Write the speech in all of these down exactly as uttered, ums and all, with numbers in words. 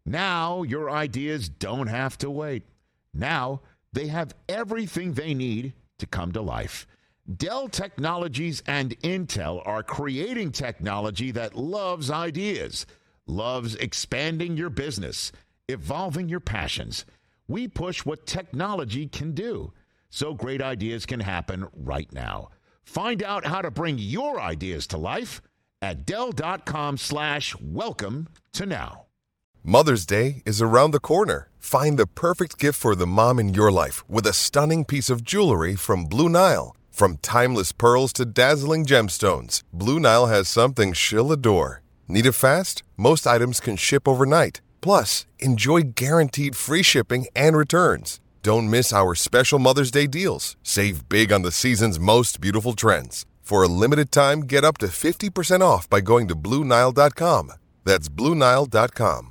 Now your ideas don't have to wait. Now they have everything they need to come to life. Dell Technologies and Intel are creating technology that loves ideas, loves expanding your business, evolving your passions. We push what technology can do, so great ideas can happen right now. Find out how to bring your ideas to life at Dell.com slash welcome to now. Mother's Day is around the corner. Find the perfect gift for the mom in your life with a stunning piece of jewelry from Blue Nile. From timeless pearls to dazzling gemstones, Blue Nile has something she'll adore. Need it fast? Most items can ship overnight. Plus, enjoy guaranteed free shipping and returns. Don't miss our special Mother's Day deals. Save big on the season's most beautiful trends. For a limited time, get up to fifty percent off by going to Blue Nile dot com. That's Blue Nile dot com.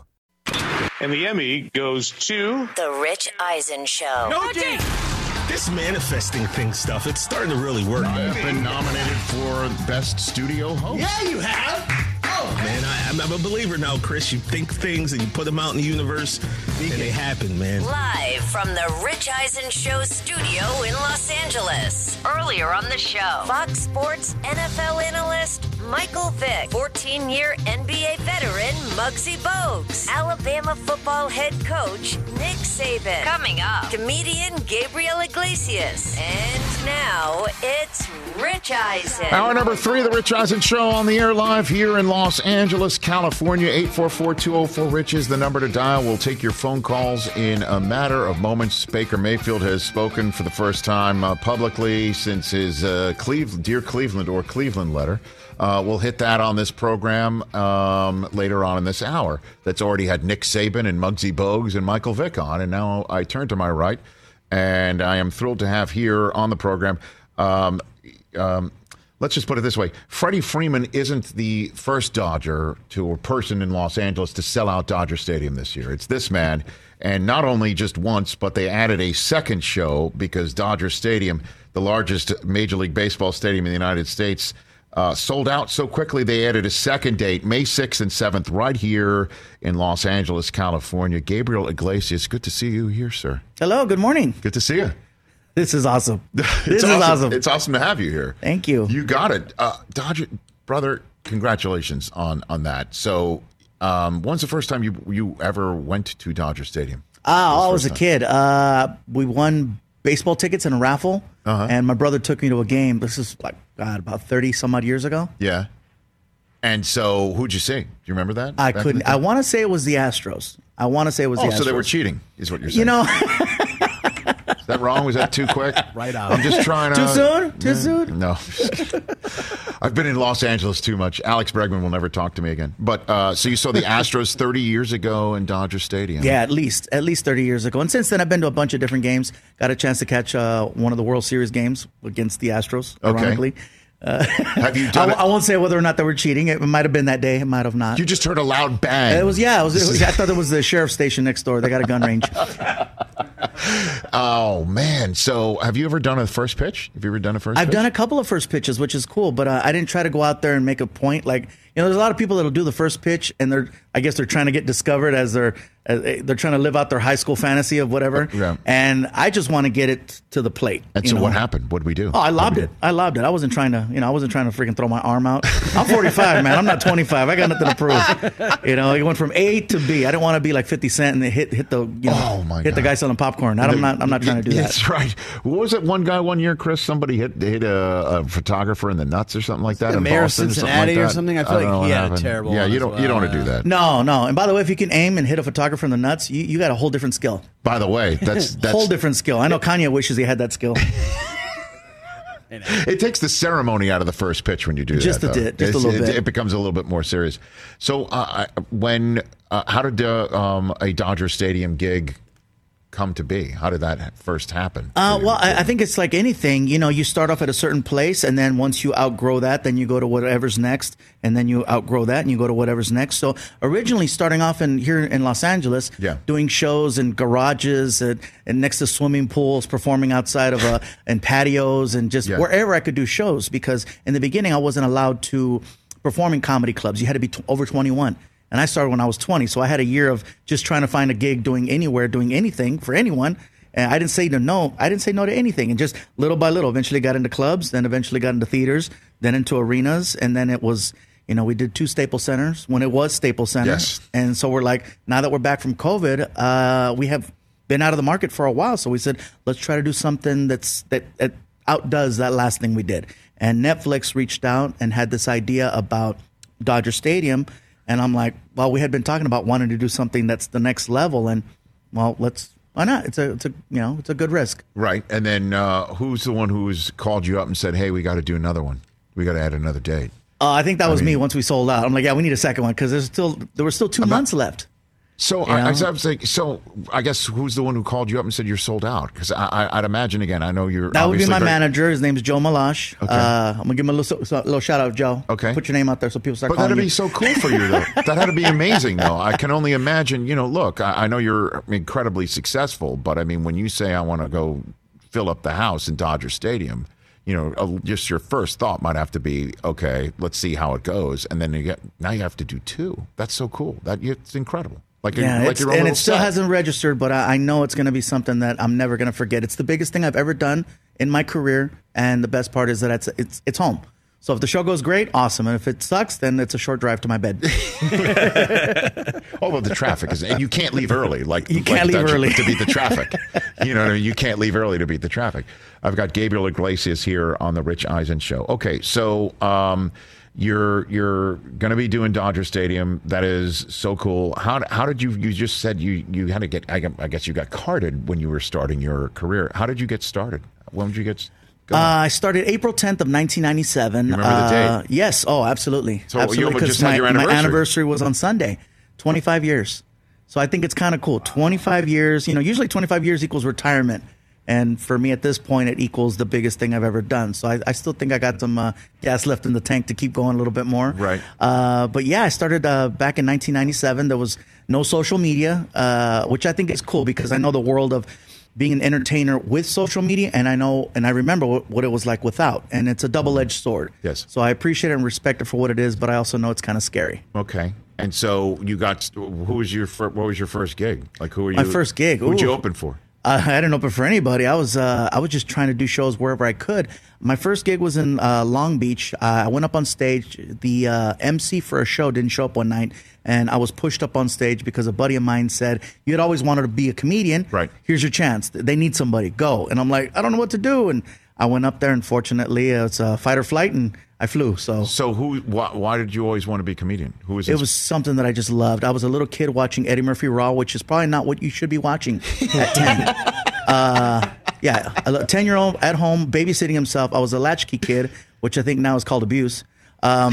And the Emmy goes to... The Rich Eisen Show. No, Jay! This manifesting thing stuff, it's starting to really work. I've been nominated for Best Studio Host. Yeah, you have. Oh, man, I, I'm, I'm a believer now, Chris. You think things and you put them out in the universe, and they happen, man. Live from the Rich Eisen Show studio in Los Angeles. Earlier on the show, Fox Sports N F L analyst Michael Vick, fourteen-year N B A veteran Muggsy Bogues, Alabama football head coach Nick Saban. Coming up, comedian Gabriel Iglesias. And now, it's Rich Eisen. Hour number three of the Rich Eisen Show on the air live here in Los Angeles, California. eight four four, two oh four, RICH is the number to dial. We'll take your phone calls in a matter of moments. Baker Mayfield has spoken for the first time uh, publicly since his uh, Cleveland, Dear Cleveland or Cleveland letter. Uh, we'll hit that on this program um, later on in this hour. That's already had Nick Saban and Muggsy Bogues and Michael Vick on. And now I turn to my right, and I am thrilled to have here on the program um, um, let's just put it this way. Freddie Freeman isn't the first Dodger to a person in Los Angeles to sell out Dodger Stadium this year. It's this man. And not only just once, but they added a second show because Dodger Stadium, the largest Major League Baseball stadium in the United States, uh, sold out so quickly they added a second date, May sixth and seventh, right here in Los Angeles, California. Gabriel Iglesias, good to see you here, sir. Hello, good morning. Good to see you. This is awesome. This it's is awesome. awesome. It's awesome to have you here. Thank you. You got it. Uh, Dodger, brother, congratulations on, on that. So um, when's the first time you you ever went to Dodger Stadium? Ah, I was a kid. Uh, we won baseball tickets in a raffle, uh-huh. and my brother took me to a game. This is like, God, about thirty some odd years ago. Yeah. And so who'd you see? Do you remember that? I couldn't. I want to say it was the Astros. I want to say it was oh, the Astros. Oh, so they were cheating, is what you're saying. You know. Is that wrong? Was that too quick? Right out. I'm just trying to. Too soon? Too yeah. soon? No. I've been in Los Angeles too much. Alex Bregman will never talk to me again. But uh, so you saw the Astros thirty years ago in Dodger Stadium. Yeah, at least. At least thirty years ago. And since then, I've been to a bunch of different games. Got a chance to catch uh, one of the World Series games against the Astros, ironically. Okay. Uh, Have you done I, it? I won't say whether or not they were cheating. It might have been that day. It might have not. You just heard a loud bang. It was, yeah. It was, it was, I thought it was the sheriff's station next door. They got a gun range. Oh, man. So have you ever done a first pitch? Have you ever done a first I've pitch? done a couple of first pitches, which is cool, but uh, I didn't try to go out there and make a point. Like, you know, there's a lot of people that'll do the first pitch, and they're, I guess they're trying to get discovered as they're, as they're trying to live out their high school fantasy of whatever. Yeah. And I just want to get it to the plate. And so know? What happened? What did we do? Oh, I lobbed it. I lobbed it. I wasn't trying to, you know, I wasn't trying to freaking throw my arm out. I'm forty-five, man. I'm not twenty-five. I got nothing to prove. You know, it went from A to B. I didn't want to be like fifty Cent and hit hit the, you know, oh my hit God. the guy selling popcorn. I'm not. I'm not trying to do that. That's right. What was it? One guy one year, Chris. Somebody hit hit a, a photographer in the nuts or something like that. The in mayor of Boston, Cincinnati something like or something. I feel I like he had happened. a terrible. Yeah, one you as don't. well. You don't want to do that. No, no. And by the way, if you can aim and hit a photographer in the nuts, you, you got a whole different skill. By the way, that's that's whole different skill. I know Kanye wishes he had that skill. It takes the ceremony out of the first pitch when you do just that. Just a bit, just a little it, bit. It becomes a little bit more serious. So, uh, when uh, how did uh, um, a Dodger Stadium gig come to be? How did that first happen? Uh, well, I, I think it's like anything. You know, you start off at a certain place, and then once you outgrow that, then you go to whatever's next, and then you outgrow that, and you go to whatever's next. So originally starting off in here in Los Angeles, yeah. doing shows in garages and, and next to swimming pools, performing outside of a, and patios, and just yeah. wherever I could do shows. Because in the beginning, I wasn't allowed to perform in comedy clubs. You had to be t- over twenty-one. And I started when I was twenty. So I had a year of just trying to find a gig, doing anywhere, doing anything for anyone. And I didn't say no, no. I didn't say no to anything. And just little by little, eventually got into clubs, then eventually got into theaters, then into arenas. And then it was, you know, we did two Staples Centers when it was Staples Center. Yes. And so we're like, now that we're back from COVID, uh, we have been out of the market for a while. So we said, let's try to do something that's that, that outdoes that last thing we did. And Netflix reached out and had this idea about Dodger Stadium. And I'm like, well, we had been talking about wanting to do something that's the next level. And, well, let's, why not? It's a, it's a, you know, it's a good risk. Right. And then uh, who's the one who's called you up and said, hey, we got to do another one. We got to add another date. Uh, I think that was I mean, me once we sold out. I'm like, yeah, we need a second one because there's still there were still two I'm months not, left. So I, I was like, so I guess who's the one who called you up and said you're sold out? Because I, I'd imagine again, I know you're. That would be my very, manager. His name's Joe Malash. Okay. Uh, I'm gonna give him a little, so, little shout out, Joe. Okay. Put your name out there so people start. But calling that'd you. be so cool for you, though. That had to be amazing, though. I can only imagine. You know, look, I, I know you're incredibly successful, but I mean, when you say I want to go fill up the house in Dodger Stadium, you know, just your first thought might have to be, okay, let's see how it goes, and then you get now you have to do two. That's so cool. That it's incredible. Like, yeah, like it's, your own and it little still set. hasn't registered, but I, I know it's going to be something that I'm never going to forget. It's the biggest thing I've ever done in my career, and the best part is that it's it's it's home. So if the show goes great, awesome, and if it sucks, then it's a short drive to my bed. Oh, well, the traffic is, and you can't leave early. Like you can't like leave that, early to beat the traffic. You know, you can't leave early to beat the traffic. I've got Gabriel Iglesias here on the Rich Eisen Show. Okay, so um, you're you're going to be doing Dodger Stadium. That is so cool. How how did you? You just said you you had to get. I guess you got carded when you were starting your career. How did you get started? When did you get? Uh, I started April tenth of nineteen ninety-seven. You remember the uh, date? Yes. Oh, absolutely. So absolutely. you just my, had your my anniversary. anniversary was on Sunday. twenty-five years. So I think it's kind of cool. twenty-five years. You know, usually twenty-five years equals retirement. And for me at this point, it equals the biggest thing I've ever done. So I, I still think I got some uh, gas left in the tank to keep going a little bit more. Right. Uh, but yeah, I started uh, back in nineteen ninety-seven. There was no social media, uh, which I think is cool because I know the world of being an entertainer with social media, and I know and I remember what, what it was like without, and it's a double-edged sword. Yes. So I appreciate it and respect it for what it is, but I also know it's kind of scary. Okay. And so you got. Who was your? Fir- what was your first gig? Like who were you? My first gig. Who'd you Ooh. open for? Uh, I didn't open for anybody. I was uh, I was just trying to do shows wherever I could. My first gig was in uh, Long Beach. Uh, I went up on stage. The uh, M C for a show didn't show up one night, and I was pushed up on stage because a buddy of mine said, "You had always wanted to be a comedian. Right. Here's your chance. They need somebody. Go." And I'm like, I don't know what to do. And I went up there, and fortunately, it's a fight or flight, and I flew. So So who? Why, why did you always want to be a comedian? Who was? it this? was something that I just loved. I was a little kid watching Eddie Murphy Raw, which is probably not what you should be watching at ten. Uh, yeah, a ten-year-old at home babysitting himself. I was a latchkey kid, which I think now is called abuse. Um,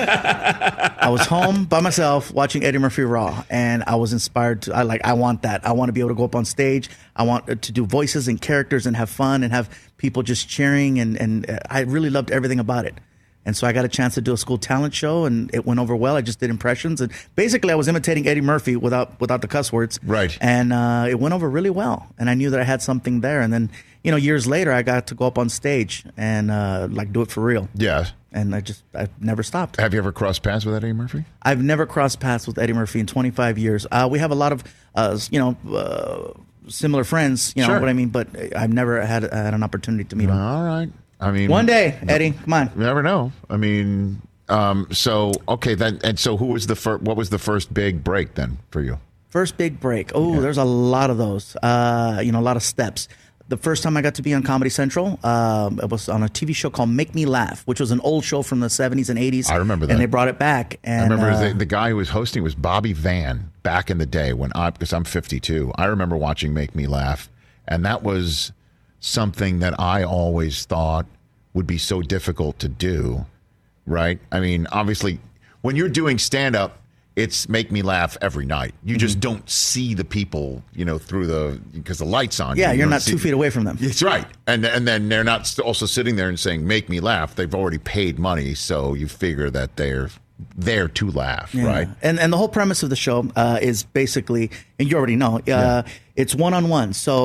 I was home by myself watching Eddie Murphy Raw, and I was inspired to. I like. I want that. I want to be able to go up on stage. I want to do voices and characters and have fun and have people just cheering. And and I really loved everything about it. And so I got a chance to do a school talent show, and it went over well. I just did impressions, and basically I was imitating Eddie Murphy without without the cuss words. Right. And uh, it went over really well, and I knew that I had something there. And then, you know, years later, I got to go up on stage and uh, like do it for real. Yeah. And I just I never stopped. Have you ever crossed paths with Eddie Murphy? I've never crossed paths with Eddie Murphy in twenty-five years. Uh, we have a lot of, uh, you know, uh, similar friends. You know Sure. what I mean? But I've never had had an opportunity to meet him. All right. I mean, One day, Eddie, come on. You never know. I mean, um, so okay, then, and so who was the first? What was the first big break then for you? First big break. Oh, there's a lot of those. Uh, you know, a lot of steps. The first time I got to be on Comedy Central, um, it was on a T V show called Make Me Laugh, which was an old show from the seventies and eighties. I remember that. And they brought it back. And, I remember uh, the, the guy who was hosting was Bobby Van back in the day when I, because I'm fifty-two. I remember watching Make Me Laugh, and that was something that I always thought would be so difficult to do, right? I mean, obviously, when you're doing stand-up, it's make me laugh every night. You just Mm-hmm. don't see the people, you know, through the, because the light's on. yeah, you you're don't not see- two feet away from them. That's right. And, and then they're not st- also sitting there and saying, make me laugh. They've already paid money, so you figure that they're there to laugh, Yeah. right? And and the whole premise of the show uh, is basically, and you already know, uh, Yeah. it's one-on-one. So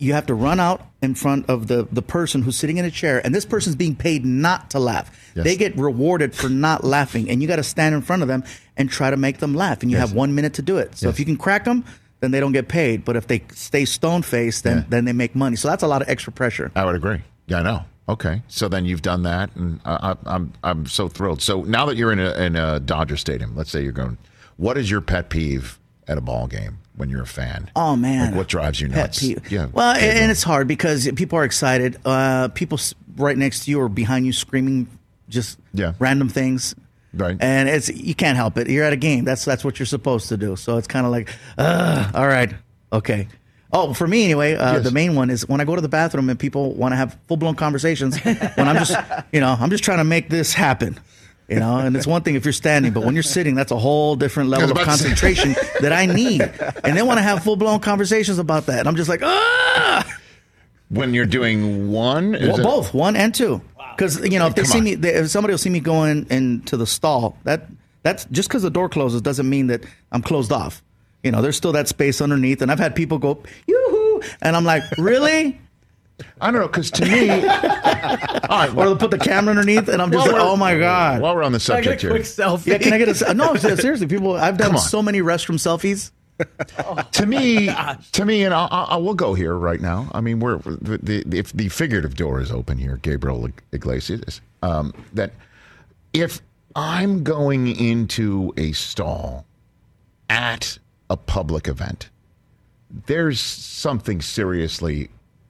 you have to run out in front of the, the person who's sitting in a chair, and this person's being paid not to laugh. Yes. They get rewarded for not laughing, and you got to stand in front of them and try to make them laugh, and you Yes. have one minute to do it. So Yes. if you can crack them, then they don't get paid. But if they stay stone-faced, then, Yeah. then they make money. So that's a lot of extra pressure. I would agree. Yeah, I know. Okay, so then you've done that, and I, I, I'm I'm so thrilled. So now that you're in a in a Dodger Stadium, let's say you're going, what is your pet peeve at a ball game when you're a fan? Oh man, like what drives you Pet nuts? peeve. Yeah. Well, Gabriel. and it's hard because people are excited. Uh, people s- right next to you or behind you screaming just Yeah. random things. Right. And it's you can't help it. You're at a game. That's that's what you're supposed to do. So it's kind of like, uh, all right, okay. Oh, for me anyway, uh, Yes. the main one is when I go to the bathroom and people want to have full blown conversations. When I'm just, you know, I'm just trying to make this happen. You know, and it's one thing if you're standing, but when you're sitting, that's a whole different level of about to say- concentration that I need. And they want to have full blown conversations about that. And I'm just like, ah. When you're doing one, is Well, it- both one and two, because you know if they Come see on. me, they, if somebody will see me going into the stall, that that's just because the door closes doesn't mean that I'm closed off. You know, there's still that space underneath, and I've had people go yoo-hoo, and I'm like, really? I don't know, because to me, all right, Or well, they'll put the camera underneath, and I'm just while like, we're- oh my god. While we're on the Can I get subject a here, quick selfie? Yeah, can I get a no? Seriously, people, I've done Come on. so many restroom selfies. to me, to me, and I, I, I will go here right now. I mean, we're the, the if the figurative door is open here, Gabriel Iglesias. Um, that if I'm going into a stall at a public event, there's something seriously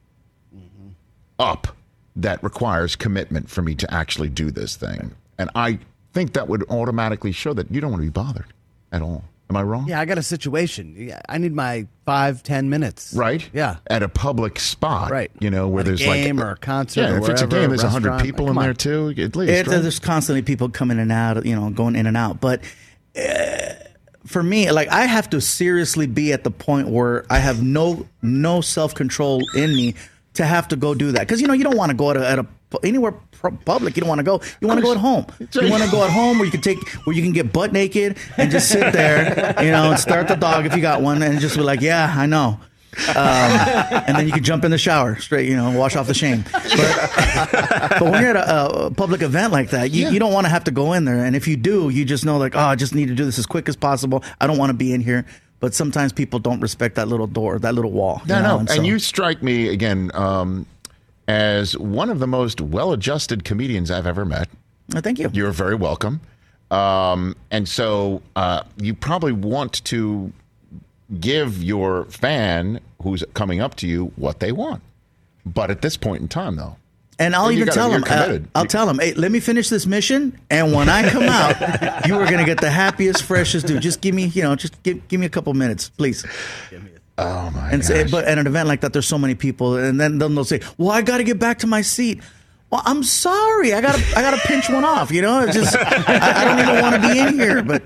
up that requires commitment for me to actually do this thing, and I think that would automatically show that you don't want to be bothered at all. Am I wrong? Yeah, I got a situation. Yeah, I need my five, ten minutes. Right? Yeah. At a public spot. Right. You know, where At a there's game like or a concert Yeah, or if it's a wherever, game, there's a hundred restaurant. people Come in there on. too, at least. It, right? there's constantly people coming in and out, you know, going in and out. But uh, for me, like I have to seriously be at the point where I have no no self control in me to have to go do that, because you know you don't want to go at a, at a anywhere pu- public. You don't want to go. You want to go at home. You want to go at home where you can take where you can get butt naked and just sit there, you know, and start the dog if you got one, and just be like, yeah, I know. Um, and then you can jump in the shower straight, you know, wash off the shame. But, but when you're at a, a public event like that, you, Yeah. you don't want to have to go in there. And if you do, you just know like, oh, I just need to do this as quick as possible. I don't want to be in here. But sometimes people don't respect that little door, that little wall. No, you know? no. And, so- you strike me again um, as one of the most well-adjusted comedians I've ever met. Oh, thank you. You're very welcome. Um, and so uh, you probably want to give your fan who's coming up to you what they want. But at this point in time, though, And I'll You even gotta- tell you're them, uh, committed. I'll You- tell them, hey, let me finish this mission. And when I come out, you are going to get the happiest, freshest dude. Just give me, you know, just give, give me a couple minutes, please. oh my And say, gosh. but at an event like that, there's so many people, and then then they'll say, "Well, I got to get back to my seat." Well, I'm sorry, I got to I got to pinch one off. You know, it's just I, I don't even want to be in here. But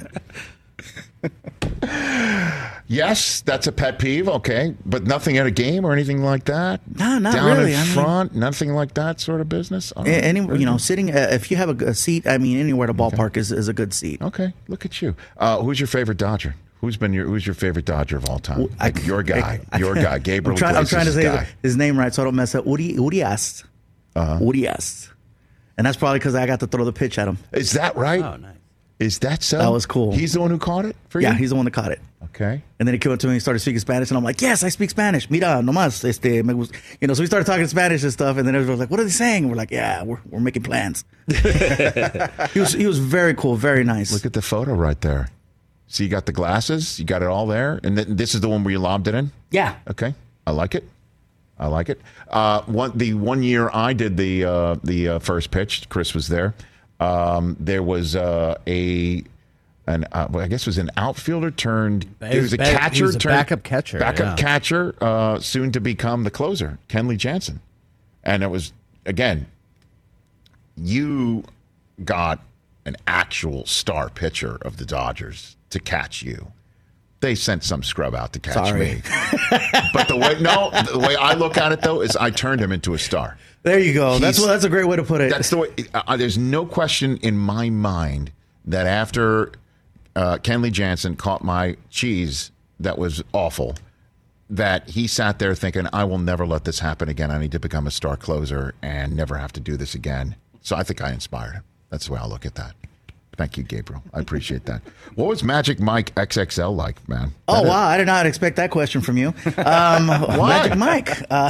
Yes, that's a pet peeve. Okay, but nothing at a game or anything like that. No, not Down really. in I mean- front, nothing like that sort of business. All right. a- any you know, sitting uh, if you have a, a seat, I mean, anywhere at a ballpark is, is a good seat. Okay, look at you. Uh, who's your favorite Dodger? Who's been your Who's your favorite Dodger of all time? I- Like your guy, I- your guy, Gabriel. I'm, try, I'm trying to Iglesias' say guy. his, his name right so I don't mess up. Uri, Urias. Uh-huh. Urias. And that's probably because I got to throw the pitch at him. Is that right? Oh, nice. Is that so? That was cool. He's the one who caught it for you. Yeah, he's the one that caught it. okay. And then he came up to me and started speaking Spanish, and I'm like, yes, I speak Spanish. Mira, nomás, este, me gusta. You know, so we started talking Spanish and stuff, and then everybody was like, what are they saying? And we're like, yeah, we're, we're making plans. he was he was very cool, very nice. Look at the photo right there. So you got the glasses, you got it all there, and th- this is the one where you lobbed it in. yeah. Okay, I like it. I like it. Uh, one the one year I did the uh, the uh, first pitch, Chris was there. Um, there was uh, a an uh, well, I guess it was an outfielder turned. He He was a was ba- catcher. he was a turned, backup catcher, Backup yeah. catcher, uh, soon to become the closer, Kenley Jansen, and it was again. You got an actual star pitcher of the Dodgers to catch you. They sent some scrub out to catch Sorry. me. But the way no, the way I look at it though is I turned him into a star. There you go. That's He's- what, that's a great way to put it. That's the way. Uh, there's no question in my mind that after uh, Kenley Jansen caught my cheese that was awful, that he sat there thinking, I will never let this happen again. I need to become a star closer and never have to do this again. So I think I inspired him. That's the way I look at that. Thank you, Gabriel. I appreciate that. What was Magic Mike X X L like, man? Oh, That wow. I did not expect that question from you. Um, Magic Mike. Uh,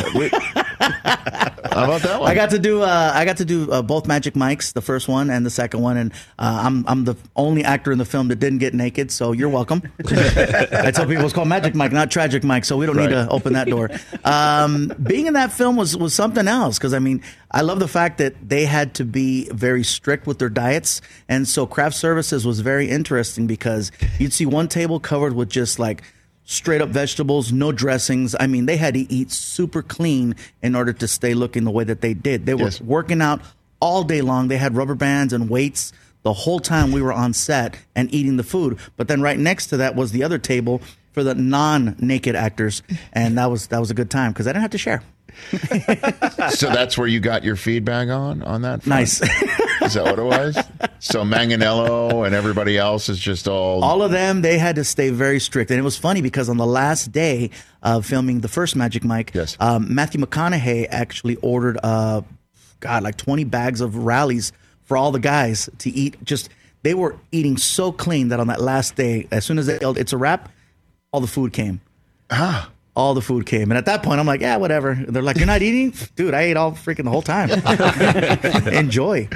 How about that one? I got to do uh, I got to do uh, both Magic Mikes, the first one and the second one, and uh, I'm I'm the only actor in the film that didn't get naked, so you're welcome. I tell people it's called Magic Mike, not Tragic Mike, so we don't Right. need to open that door. Um, being in that film was was something else because I mean I love the fact that they had to be very strict with their diets, and so craft services was very interesting because you'd see one table covered with just like straight up vegetables, no dressings. I mean, they had to eat super clean in order to stay looking the way that they did. They were Yes. working out all day long. They had rubber bands and weights the whole time we were on set and eating the food. But then right next to that was the other table for the non-naked actors, and that was that was a good time because I didn't have to share. So that's where you got your feedback on on that front? Nice. Is that what it was? So Manganello and everybody else is just all... All of them, they had to stay very strict. And it was funny because on the last day of filming the first Magic Mike, Yes. um, Matthew McConaughey actually ordered, uh, God, like twenty bags of rallies for all the guys to eat. Just, they were eating so clean that on that last day, as soon as they yelled, it's a wrap, all the food came. Ah. All the food came. And at that point, I'm like, yeah, whatever. They're like, you're not eating? Dude, I ate all freaking the whole time. Enjoy.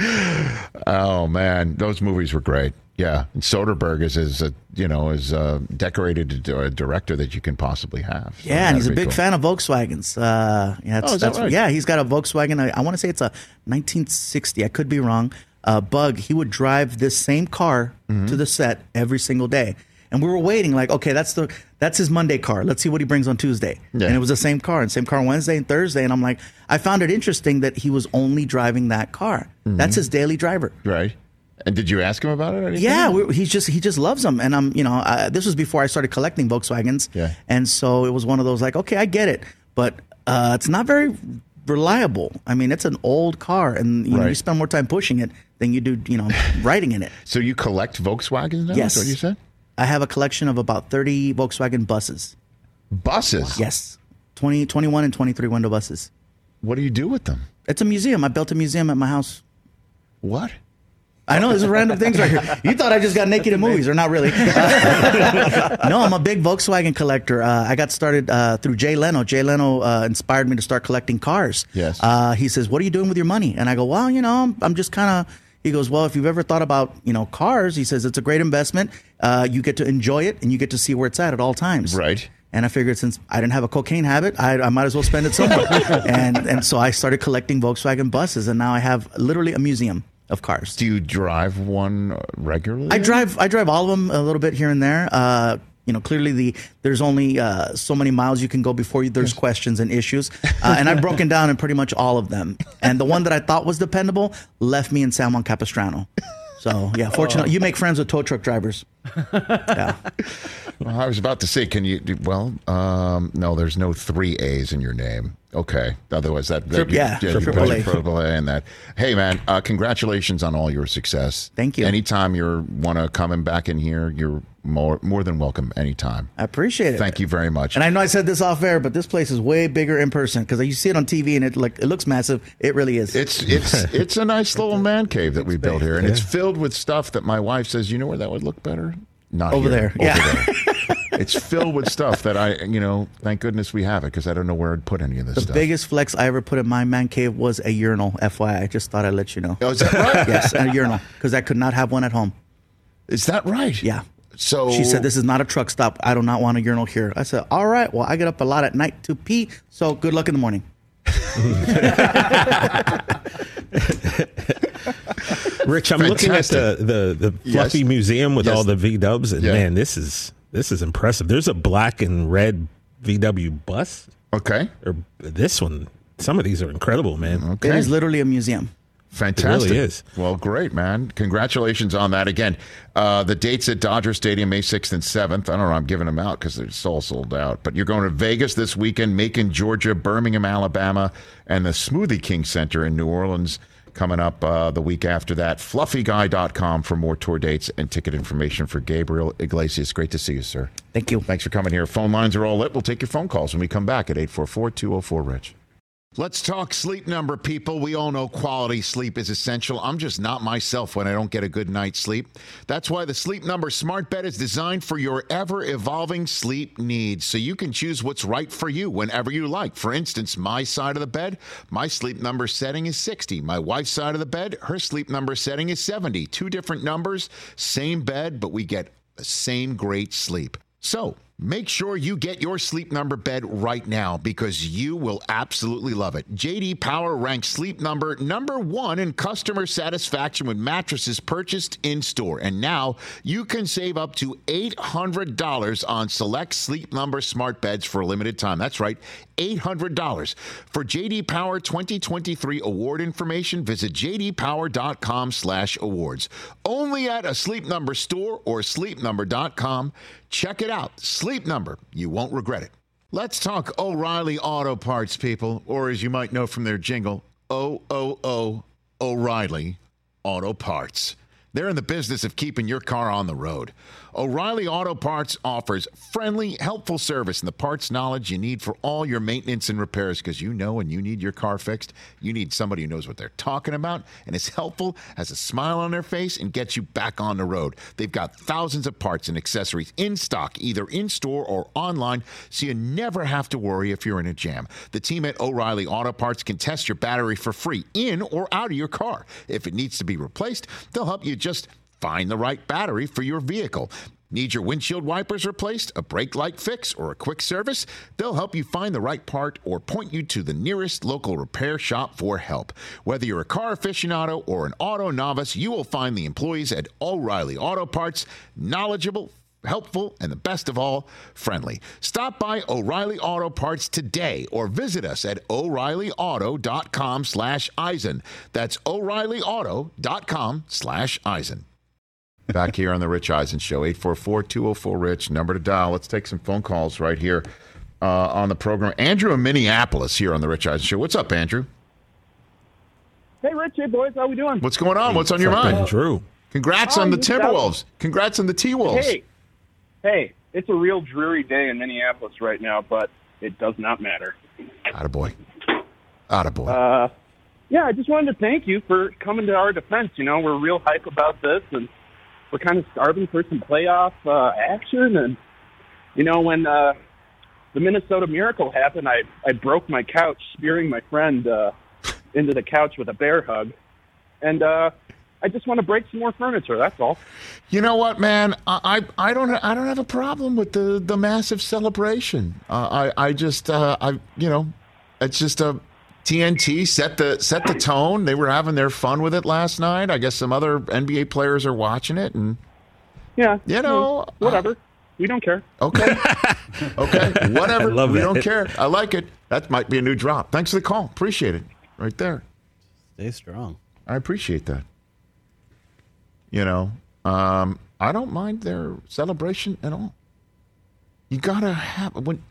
Oh, man. Those movies were great. Yeah. And Soderbergh is as, a, you know, as a decorated a director that you can possibly have. So Yeah, and he's a that'd be big cool. fan of Volkswagens. Uh, yeah, that's, Oh, is that that's, right? yeah, he's got a Volkswagen. I, I want to say it's a nineteen sixty. I could be wrong. Uh, Bug. He would drive this same car Mm-hmm. to the set every single day, and we were waiting. Like, okay, that's the that's his Monday car. Let's see what he brings on Tuesday. Yeah. And it was the same car, and same car Wednesday and Thursday. And I'm like, I found it interesting that he was only driving that car. Mm-hmm. That's his daily driver. Right. And did you ask him about it or anything? Yeah, we, he's just he just loves them, and I'm you know uh, this was before I started collecting Volkswagens, Yeah. and so it was one of those like, okay, I get it, but uh, it's not very reliable. I mean, it's an old car, and you know Right. you spend more time pushing it than you do you know riding in it. So you collect Volkswagens now? Yes, Is that what you said? I have a collection of about thirty Volkswagen buses. Buses? Yes, twenty, twenty-one, and twenty-three window buses. What do you do with them? It's a museum. I built a museum at my house. What? I know, this is random things right here. You thought I just got naked in movies, or not really. Uh, no, I'm a big Volkswagen collector. Uh, I got started uh, through Jay Leno. Jay Leno uh, inspired me to start collecting cars. Yes. Uh, he says, what are you doing with your money? And I go, well, you know, I'm, I'm just kind of, he goes, well, if you've ever thought about, you know, cars, he says, it's a great investment. Uh, you get to enjoy it, and you get to see where it's at at all times. Right. And I figured since I didn't have a cocaine habit, I, I might as well spend it somewhere. and and so I started collecting Volkswagen buses, and now I have literally a museum of cars. Do you drive one regularly? I drive. I drive all of them a little bit here and there. Uh, you know, clearly the there's only uh, so many miles you can go before you, there's questions and issues, uh, and I've broken down in pretty much all of them. And the one that I thought was dependable left me in San Juan Capistrano. So yeah, fortunately, you make friends with tow truck drivers. Yeah. Well, I was about to say, can you? do- Well, um, no, there's no three A's in your name. Okay. Otherwise, that, that Triple- yeah, you triple put A. triple A in that. Hey, man, uh, congratulations on all your success. Thank you. Anytime you want to come in back in here, you're more more than welcome. Anytime. I appreciate it. Thank you very much. And I know I said this off air, but this place is way bigger in person because you see it on T V and it like it looks massive. It really is. It's it's it's a nice little man cave that we built here, and it's filled with stuff that my wife says, you know where that would look better? Not Over here. there. Yeah. there. It's filled with stuff that I, you know, thank goodness we have it because I don't know where I'd put any of this The stuff. biggest flex I ever put in my man cave was a urinal. F Y I. I just thought I'd let you know. Oh, is that right? Yes, a urinal because I could not have one at home. Is that right? Yeah. So She said, this is not a truck stop. I do not want a urinal here. I said, all right, well, I get up a lot at night to pee, so good luck in the morning. Rich, I'm looking at Fantastic. the, the, the fluffy Yes. museum with Yes. all the V dubs, and Yeah. man, this is this is impressive. There's a black and red V W bus, Okay. or this one. Some of these are incredible, man. Okay. It is literally a museum. Fantastic. It really is. Well, great, man. Congratulations on that. Again, uh, the dates at Dodger Stadium, May sixth and seventh. I don't know. I'm giving them out because they're all sold out. But you're going to Vegas this weekend, Macon, Georgia, Birmingham, Alabama, and the Smoothie King Center in New Orleans. coming up uh, the week after that. fluffy guy dot com for more tour dates and ticket information for Gabriel Iglesias. Great to see you, sir. Thank you. Thanks for coming here. Phone lines are all lit. We'll take your phone calls when we come back at eight four four, two oh four, RICH. Let's talk Sleep Number, people. We all know quality sleep is essential. I'm just not myself when I don't get a good night's sleep. That's why the Sleep Number smart bed is designed for your ever-evolving sleep needs, so you can choose what's right for you whenever you like. For instance, my side of the bed, my Sleep Number setting is sixty. My wife's side of the bed, her Sleep Number setting is seventy. Two different numbers, same bed, but we get the same great sleep. So make sure you get your Sleep Number bed right now because you will absolutely love it. J D Power ranks Sleep Number number one in customer satisfaction with mattresses purchased in-store. And now you can save up to eight hundred dollars on select Sleep Number smart beds for a limited time. That's right, eight hundred dollars. For J D Power twenty twenty-three award information, visit j d power dot com slash awards. Only at a Sleep Number store or sleep number dot com. Check it out. Sleep Number. You won't regret it. Let's talk O'Reilly Auto Parts, people, or as you might know from their jingle, O O O O'Reilly Auto Parts. They're in the business of keeping your car on the road. O'Reilly Auto Parts offers friendly, helpful service and the parts knowledge you need for all your maintenance and repairs because you know when you need your car fixed, you need somebody who knows what they're talking about and is helpful, has a smile on their face, and gets you back on the road. They've got thousands of parts and accessories in stock, either in-store or online, so you never have to worry if you're in a jam. The team at O'Reilly Auto Parts can test your battery for free in or out of your car. If it needs to be replaced, they'll help you just find the right battery for your vehicle. Need your windshield wipers replaced, a brake light fix, or a quick service? They'll help you find the right part or point you to the nearest local repair shop for help. Whether you're a car aficionado or an auto novice, you will find the employees at O'Reilly Auto Parts knowledgeable, helpful, and the best of all, friendly. Stop by O'Reilly Auto Parts today or visit us at o'reilly auto dot com slash Eisen. That's o'reilly auto dot com slash Eisen. Back here on the Rich Eisen Show, eight four four, two oh four, RICH, number to dial. Let's take some phone calls right here uh, on the program. Andrew in Minneapolis here on the Rich Eisen Show. What's up, Andrew? Hey, Rich. Hey, boys. How we doing? What's going on? What's on your mind? Andrew. Congrats Oh, on the you Timberwolves. Congrats on the T-Wolves. Hey, hey, it's a real dreary day in Minneapolis right now, but it does not matter. Attaboy. Attaboy. Uh, yeah, I just wanted to thank you for coming to our defense. You know, we're real hype about this, and we're kind of starving for some playoff uh, action. And, you know, when uh, the Minnesota Miracle happened, I, I broke my couch, spearing my friend uh, into the couch with a bear hug. And uh, I just want to break some more furniture, that's all. You know what, man? I, I, I don't I don't have a problem with the, the massive celebration. Uh, I I just uh, I you know, it's just a T N T set the set the tone. They were having their fun with it last night. I guess some other N B A players are watching it, and Yeah, you know, whatever. We don't care. Okay, okay, whatever. I love we that. don't care. I like it. That might be a new drop. Thanks for the call. Appreciate it. Right there. Stay strong. I appreciate that. You know, um, I don't mind their celebration at all. You gotta have when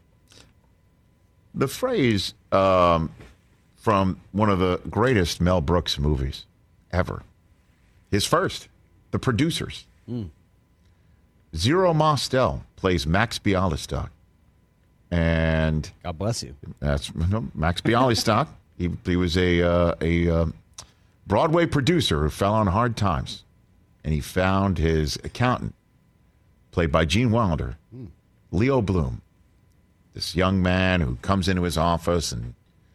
the phrase um, from one of the greatest Mel Brooks movies ever, his first, The Producers. Mm. Zero Mostel plays Max Bialystock, and God bless you. that's no, Max Bialystock. he he was a uh, a uh, Broadway producer who fell on hard times. And he found his accountant, played by Gene Wilder, mm. Leo Bloom, this young man who comes into his office and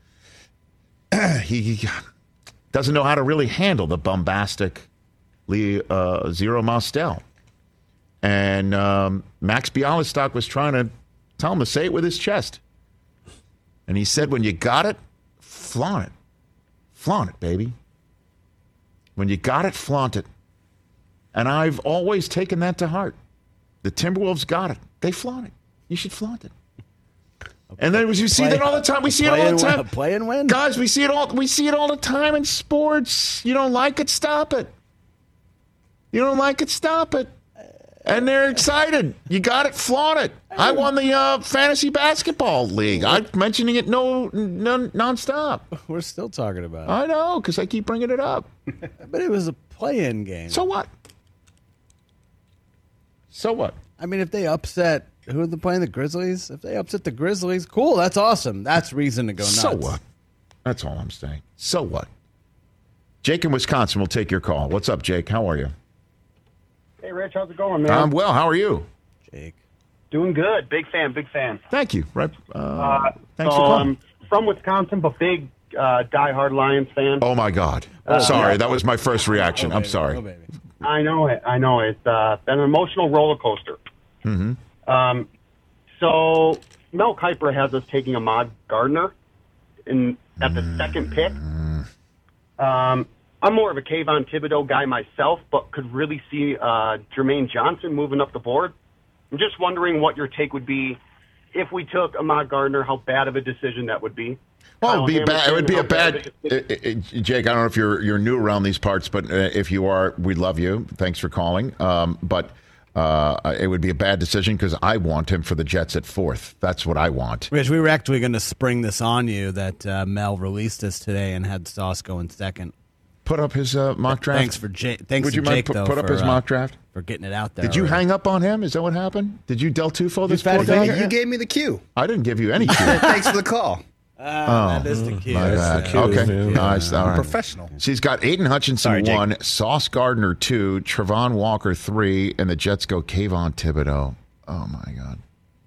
he, he doesn't know how to really handle the bombastic Lee, uh, Zero Mostel. And um, Max Bialystock was trying to tell him to say it with his chest. And he said, when you got it, flaunt it. Flaunt it, baby. When you got it, flaunt it. And I've always taken that to heart. The Timberwolves got it. They flaunt it. You should flaunt it. And then you see that all the time. We see it all the time. Play and win. Guys, we see it all we see it all the time in sports. You don't like it, stop it. You don't like it, stop it. And they're excited. You got it, flaunt it. I won the uh, fantasy basketball league. I'm mentioning it no, no nonstop. We're still talking about it. I know, because I keep bringing it up. But it was a play-in game. So what? So what? I mean, if they upset, who are they playing, the Grizzlies? If they upset the Grizzlies, cool, that's awesome. That's reason to go nuts. So what? That's all I'm saying. So what? Jake in Wisconsin will take your call. What's up, Jake? How are you? Hey, Rich, how's it going, man? I'm well. How are you? Jake. Doing good. Big fan, big fan. Thank you. Right. Uh, Uh, thanks so for calling. I'm from Wisconsin, but big uh, diehard Lions fan. Oh, my God. Sorry. That was my first reaction. Oh, I'm baby. sorry. Oh, baby. I know it. I know it. It's uh, been an emotional roller coaster. Mm-hmm. Um, so Mel Kiper has us taking Ahmad Gardner in at the mm. second pick. Um, I'm more of a Kayvon Thibodeau guy myself, but could really see uh, Jermaine Johnson moving up the board. I'm just wondering what your take would be if we took Ahmad Gardner, how bad of a decision that would be. Well, it'd be Kyle bad. It would be a Hamilton, how bad. bad of a Uh, uh, Jake, I don't know if you're you're new around these parts, but uh, if you are, we love you. Thanks for calling. Um, but uh, it would be a bad decision because I want him for the Jets at fourth. That's what I want. Rich, we were actually going to spring this on you that uh, Mel released this today and had Sauce go in second. Put up his uh, mock draft. Thanks for Jake. Thanks Would to you mind Jake, put, though, put up for, his uh, mock draft? for getting it out there. Did you already. hang up on him? Is that what happened? Did you Del Tufo this You've poor had- guy? You gave me the cue. I didn't give you any cue. Thanks for the call. Uh, that is the key. My bad. cue, Okay, man. nice. All right. Professional. She's got Aiden Hutchinson Sorry, Jake. one, Sauce Gardner two, Trevon Walker three, and the Jets go Kayvon Thibodeau. Oh my God.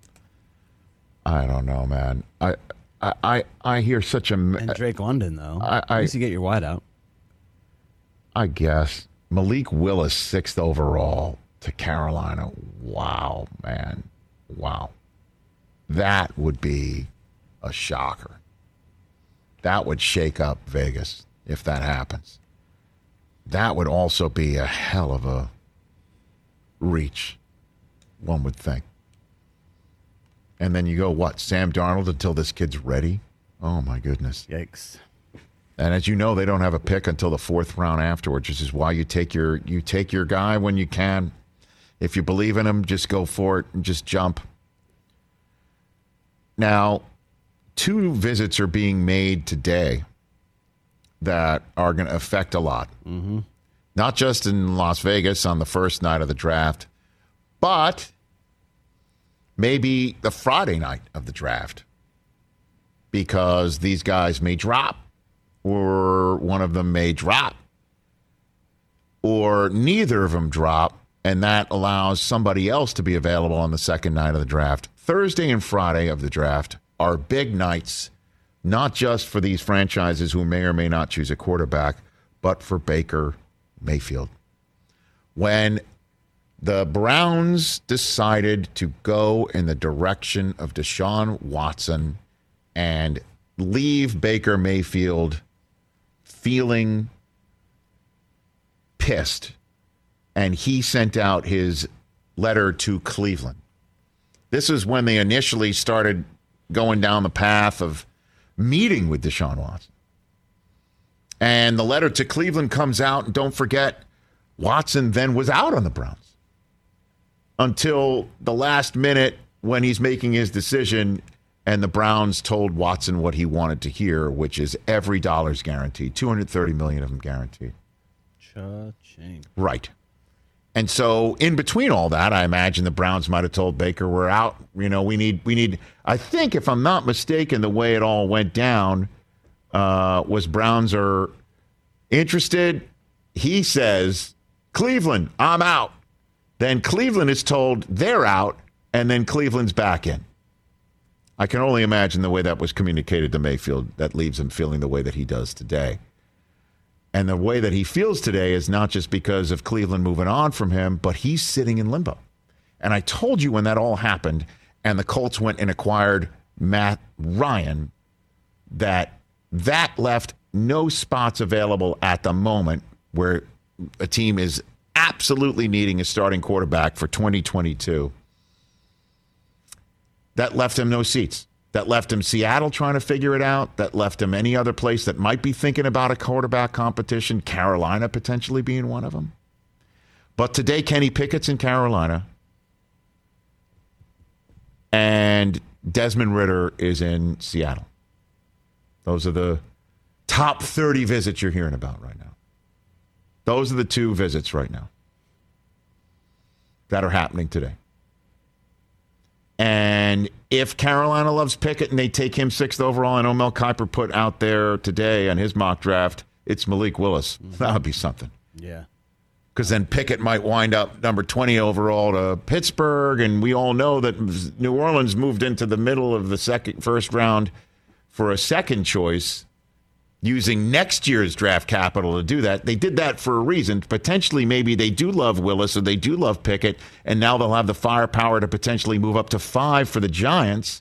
I don't know, man. I I I, I hear such a. And Drake London, though. I- I- At least you get your wide out. I guess Malik Willis sixth overall to Carolina. Wow, man. Wow. That would be a shocker. That would shake up Vegas if that happens. That would also be a hell of a reach, one would think. And then you go, what, Sam Darnold until this kid's ready? Oh, my goodness. Yikes. And as you know, they don't have a pick until the fourth round afterwards, which is why you take your you take your guy when you can. If you believe in him, just go for it and just jump. Now, two visits are being made today that are going to affect a lot. Mm-hmm. Not just in Las Vegas on the first night of the draft, but maybe the Friday night of the draft, because these guys may drop, or one of them may drop, or neither of them drop, and that allows somebody else to be available on the second night of the draft. Thursday and Friday of the draft are big nights, not just for these franchises who may or may not choose a quarterback, but for Baker Mayfield. When the Browns decided to go in the direction of Deshaun Watson and leave Baker Mayfield feeling pissed, and he sent out his letter to Cleveland. This is when they initially started going down the path of meeting with Deshaun Watson. And the letter to Cleveland comes out, and don't forget, Watson then was out on the Browns until the last minute when he's making his decision, and the Browns told Watson what he wanted to hear, which is every dollar's guaranteed, two hundred thirty million dollars of them guaranteed. Cha-ching. Right. And so in between all that, I imagine the Browns might have told Baker, we're out. You know, we need, we need, I think if I'm not mistaken, the way it all went down uh, was Browns are interested. He says, Cleveland, I'm out. Then Cleveland is told they're out, and then Cleveland's back in. I can only imagine the way that was communicated to Mayfield that leaves him feeling the way that he does today. And the way that he feels today is not just because of Cleveland moving on from him, but he's sitting in limbo. And I told you when that all happened and the Colts went and acquired Matt Ryan that that left no spots available at the moment where a team is absolutely needing a starting quarterback for twenty twenty-two. That left him no seats. That left him Seattle trying to figure it out. That left him any other place that might be thinking about a quarterback competition, Carolina potentially being one of them. But today, Kenny Pickett's in Carolina, and Desmond Ridder is in Seattle. Those are the top thirty visits you're hearing about right now. Those are the two visits right now that are happening today. And if Carolina loves Pickett and they take him sixth overall, I know Mel Kiper put out there today on his mock draft, it's Malik Willis. Mm-hmm. That would be something. Yeah. Because then Pickett might wind up number twenty overall to Pittsburgh, and we all know that New Orleans moved into the middle of the second first round for a second choice using next year's draft capital to do that. They did that for a reason. Potentially, maybe they do love Willis or they do love Pickett, and now they'll have the firepower to potentially move up to five for the Giants.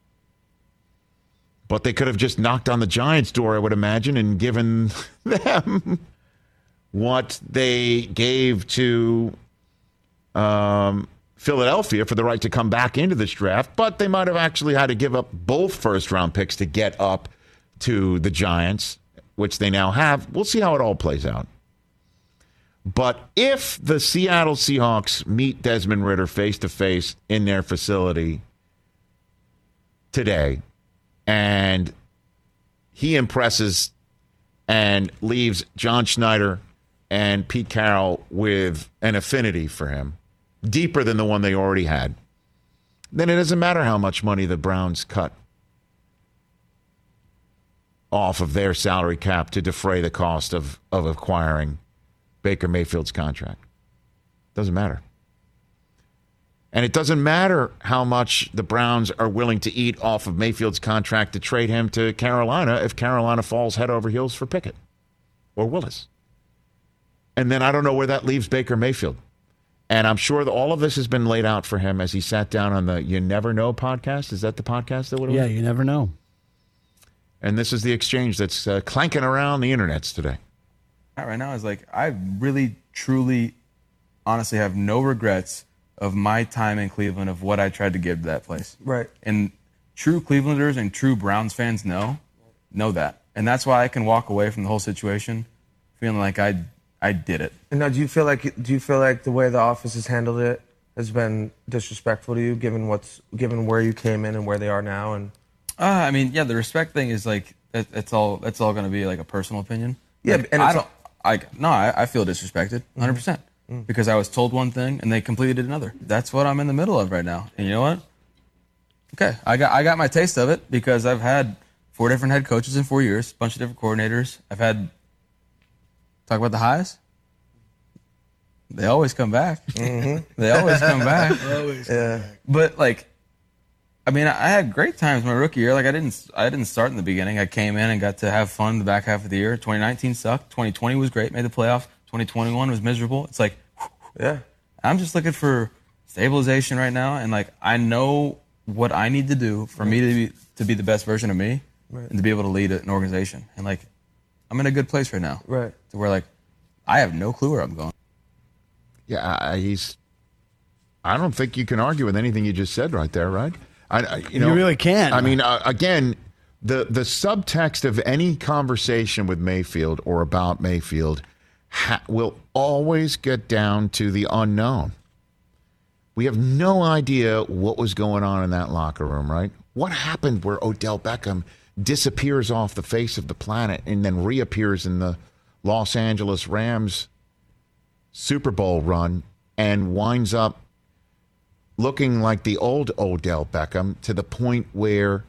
But they could have just knocked on the Giants' door, I would imagine, and given them what they gave to um, Philadelphia for the right to come back into this draft. But they might have actually had to give up both first-round picks to get up to the Giants, which they now have. We'll see how it all plays out. But if the Seattle Seahawks meet Desmond Ridder face-to-face in their facility today, and he impresses and leaves John Schneider and Pete Carroll with an affinity for him, deeper than the one they already had, then it doesn't matter how much money the Browns cut off of their salary cap to defray the cost of, of acquiring Baker Mayfield's contract. Doesn't matter. And it doesn't matter how much the Browns are willing to eat off of Mayfield's contract to trade him to Carolina if Carolina falls head over heels for Pickett or Willis. And then I don't know where that leaves Baker Mayfield. And I'm sure that all of this has been laid out for him as he sat down on the You Never Know podcast. Is that the podcast that would Yeah, you never know. And this is the exchange that's uh, clanking around the internets today. Right now is like, I really, truly, honestly have no regrets of my time in Cleveland, of what I tried to give to that place. Right. And true Clevelanders and true Browns fans know, know that. And that's why I can walk away from the whole situation feeling like I I did it. And now, do you feel like do you feel like the way the office has handled it has been disrespectful to you, given what's given where you came in and where they are now? And uh, I mean, yeah, the respect thing is like that, that's all. That's all going to be like a personal opinion. Yeah, like, and I it's, don't. I no, I, I feel disrespected, one hundred percent, mm-hmm. because I was told one thing and they completed another. That's what I'm in the middle of right now. And you know what? Okay, I got I got my taste of it because I've had four different head coaches in four years, a bunch of different coordinators. I've had talk about the highs. They always come back. Mm-hmm. They always come back. always come yeah. back. But like, I mean, I had great times my rookie year. Like I didn't I didn't start in the beginning. I came in and got to have fun the back half of the year. twenty nineteen sucked. twenty twenty was great. Made the playoffs. twenty twenty-one was miserable. It's like, yeah. I'm just looking for stabilization right now, and like I know what I need to do for me to be to be the best version of me, right. and to be able to lead an organization. And like, I'm in a good place right now. Right. To where like, I have no clue where I'm going. Yeah, he's. I don't think you can argue with anything you just said right there, right? I, I you know, you really can't. I mean, uh, again, the the subtext of any conversation with Mayfield or about Mayfield ha- will always get down to the unknown. We have no idea what was going on in that locker room, right? What happened where Odell Beckham disappears off the face of the planet and then reappears in the Los Angeles Rams Super Bowl run and winds up looking like the old Odell Beckham to the point where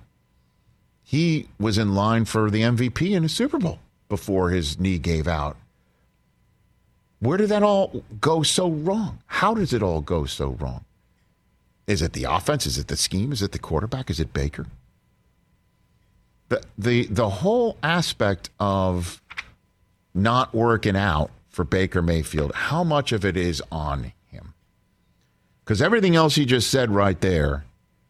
he was in line for the M V P in a Super Bowl before his knee gave out. Where did that all go so wrong? How does it all go so wrong? Is it the offense? Is it the scheme? Is it the quarterback? Is it Baker? The the the whole aspect of not working out for Baker Mayfield, how much of it is on him? Because everything else he just said right there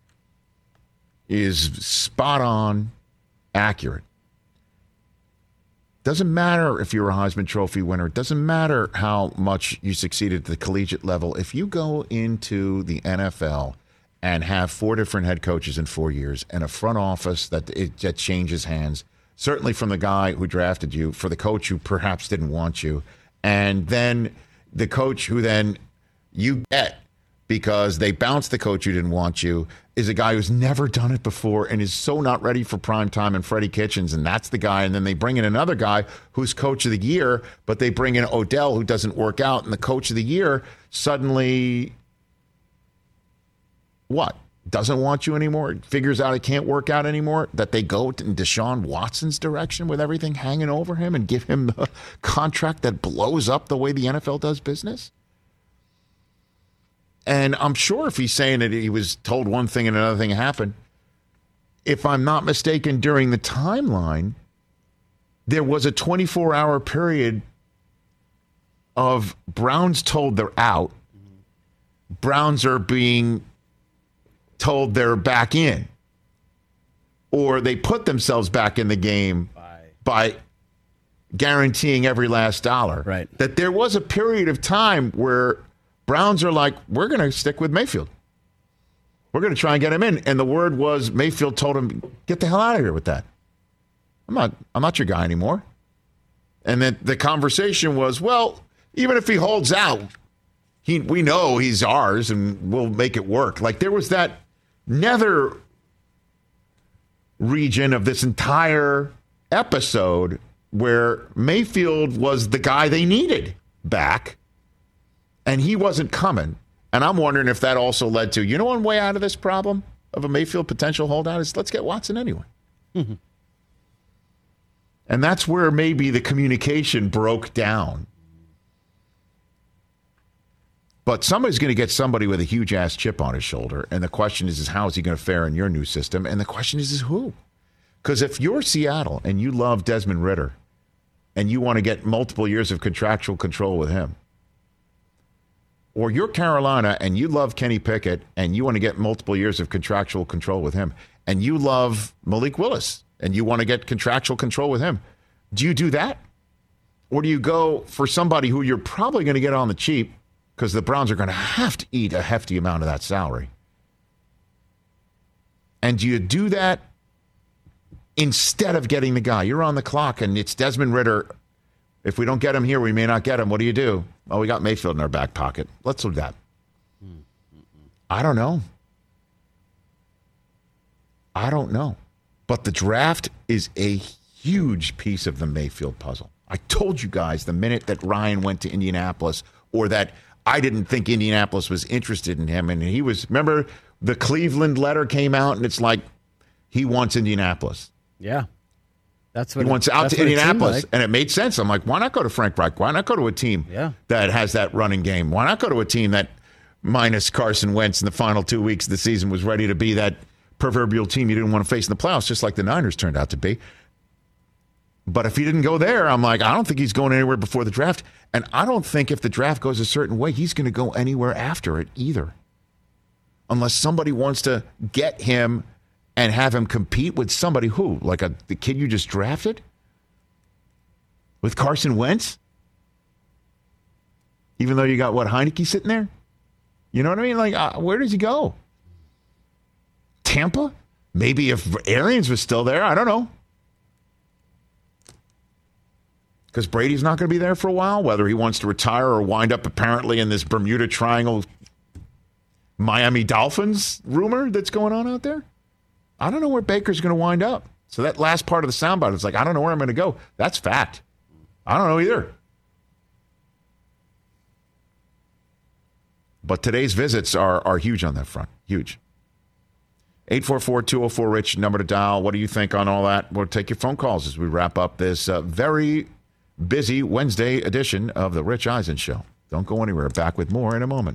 is spot on, accurate. Doesn't matter if you're a Heisman Trophy winner. It doesn't matter how much you succeeded at the collegiate level. If you go into the N F L and have four different head coaches in four years and a front office that it that changes hands, certainly from the guy who drafted you, for the coach who perhaps didn't want you, and then the coach who then you get because they bounced the coach who didn't want you is a guy who's never done it before and is so not ready for prime time, and Freddie Kitchens, and that's the guy. And then they bring in another guy who's coach of the year, but they bring in Odell who doesn't work out, and the coach of the year suddenly, what? Doesn't want you anymore, figures out it can't work out anymore, that they go in Deshaun Watson's direction with everything hanging over him and give him the contract that blows up the way the N F L does business. And I'm sure if he's saying that he was told one thing and another thing happened, if I'm not mistaken, during the timeline, there was a twenty-four hour period of Browns told they're out. Browns are being told they're back in, or they put themselves back in the game by, by guaranteeing every last dollar. Right. That there was a period of time where Browns are like, we're going to stick with Mayfield. We're going to try and get him in. And the word was Mayfield told him, get the hell out of here with that. I'm not, I'm not your guy anymore. And then the conversation was, well, even if he holds out, he, we know he's ours and we'll make it work. Like there was that nether region of this entire episode where Mayfield was the guy they needed back and he wasn't coming. And I'm wondering if that also led to, you know, one way out of this problem of a Mayfield potential holdout is let's get Watson anyway. Mm-hmm. And that's where maybe the communication broke down. But somebody's going to get somebody with a huge-ass chip on his shoulder, and the question is, is how is he going to fare in your new system? And the question is, is who? Because if you're Seattle and you love Desmond Ridder and you want to get multiple years of contractual control with him, or you're Carolina and you love Kenny Pickett and you want to get multiple years of contractual control with him, and you love Malik Willis and you want to get contractual control with him, do you do that? Or do you go for somebody who you're probably going to get on the cheap, because the Browns are going to have to eat a hefty amount of that salary? And do you do that instead of getting the guy? You're on the clock, and it's Desmond Ridder. If we don't get him here, we may not get him. What do you do? Well, we got Mayfield in our back pocket. Let's do that. I don't know. I don't know. But the draft is a huge piece of the Mayfield puzzle. I told you guys the minute that Ryan went to Indianapolis, or that I didn't think Indianapolis was interested in him. And he was, remember the Cleveland letter came out and it's like, he wants Indianapolis. Yeah. That's what he wants it, out to Indianapolis. Like. And it made sense. I'm like, why not go to Frank Reich? Why not go to a team yeah. that has that running game? Why not go to a team that, minus Carson Wentz in the final two weeks of the season, was ready to be that proverbial team you didn't want to face in the playoffs, just like the Niners turned out to be. But if he didn't go there, I'm like, I don't think he's going anywhere before the draft. And I don't think if the draft goes a certain way, he's going to go anywhere after it either. Unless somebody wants to get him and have him compete with somebody who, like a, the kid you just drafted? With Carson Wentz? Even though you got, what, Heineke sitting there? You know what I mean? Like, uh, where does he go? Tampa? Maybe if Arians was still there, I don't know. Because Brady's not going to be there for a while, whether he wants to retire or wind up apparently in this Bermuda Triangle Miami Dolphins rumor that's going on out there. I don't know where Baker's going to wind up. So that last part of the soundbite is like, I don't know where I'm going to go. That's fact. I don't know either. But today's visits are are huge on that front. Huge. eight four four, two oh four, RICH, number to dial. What do you think on all that? We'll take your phone calls as we wrap up this uh, very busy Wednesday edition of the Rich Eisen Show. Don't go anywhere. Back with more in a moment.